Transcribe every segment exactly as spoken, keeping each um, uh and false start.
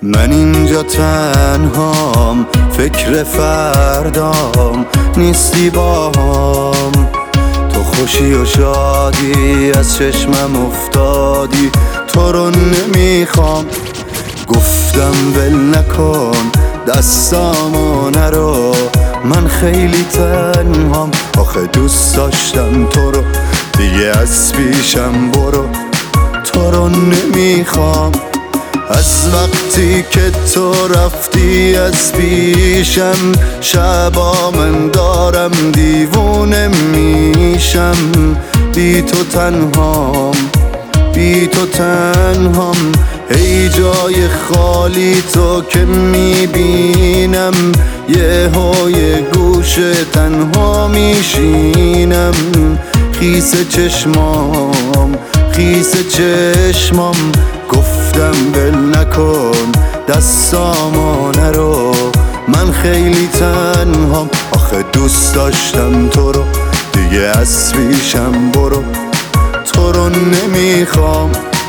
من اینجا تنهام، فکر فردام نیستی باهام. تو خوشی و شادی از چشمم افتادی، تو رو نمیخوام. گفتم ول نکن دستامو نرو، من خیلی تنهام. آخه دوست داشتم تو رو، دیگه از پیشم برو، تو رو نمیخوام. از وقتی که تو رفتی از پیشم، شبا من دارم دیوونه میشم. بی تو تنهام، بی تو تنهام. ای جای خالی تو که میبینم، یه های گوش تنها میشینم. خیس چشمام، خیس چشمام. گفتم ول نکن دستامو نرو، من خیلی تنهام. آخه دوست داشتم تو رو، دیگه از پیشم برو، تو رو نمیخوام.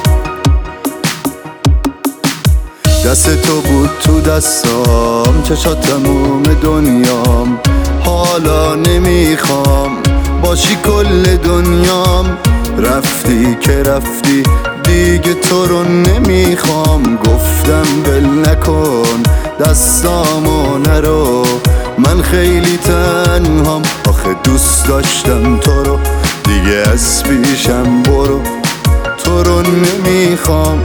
دست تو بود تو دستام، چشات تموم دنیام. حالا نمیخوام باشی کل دنیام. رفتی که رفتی دیگه تو رو نمیخوام. گفتم ول نکن دستامو نرو، من خیلی تنهام. آخه دوست داشتم تو رو، دیگه از پیشم برو، تو رو نمیخوام.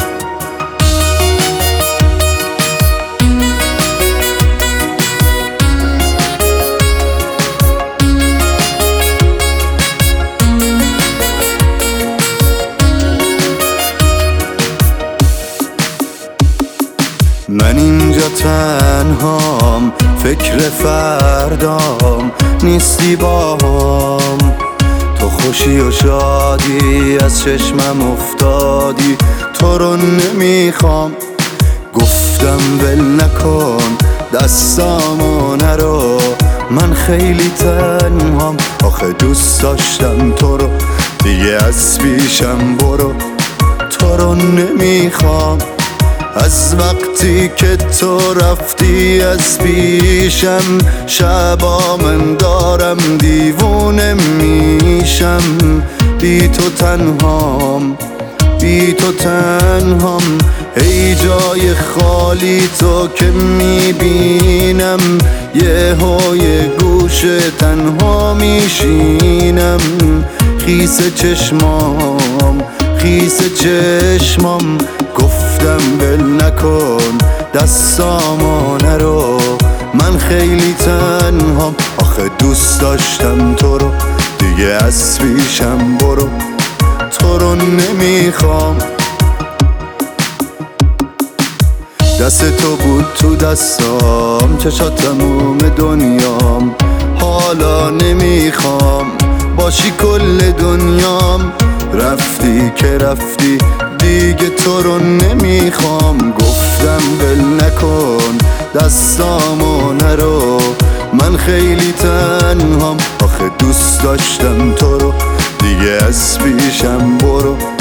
من اینجا تنهام، فکر فردام نیستی باهام. تو خوشی و شادی از چشمم افتادی، تو رو نمیخوام. گفتم ول نکن دستامو نرو، من خیلی تنهام. آخه دوست داشتم تو رو، دیگه از پیشم برو، تو رو نمیخوام. از وقتی که تو رفتی از پیشم، شبا من دارم دیوونه میشم. بی تو تنهام، بی تو تنهام. ای جای خالی تو که میبینم، یه های گوش تنها میشینم. خیس چشمام، خیس چشمام. گفتم ول نکن دستامو نرو، من خیلی تنهام. آخه دوست داشتم تو رو، دیگه از پیشم برو، تو رو نمیخوام. دست تو بود تو دستام، چشات تموم دنیام. حالا نمیخوام باشی کل دنیام. رفتی که رفتی دیگه تو رو نمیخوام. گفتم ول نکن دستامو نرو، من خیلی تنهام. آخه دوست داشتم تو رو، دیگه از پیشم برو،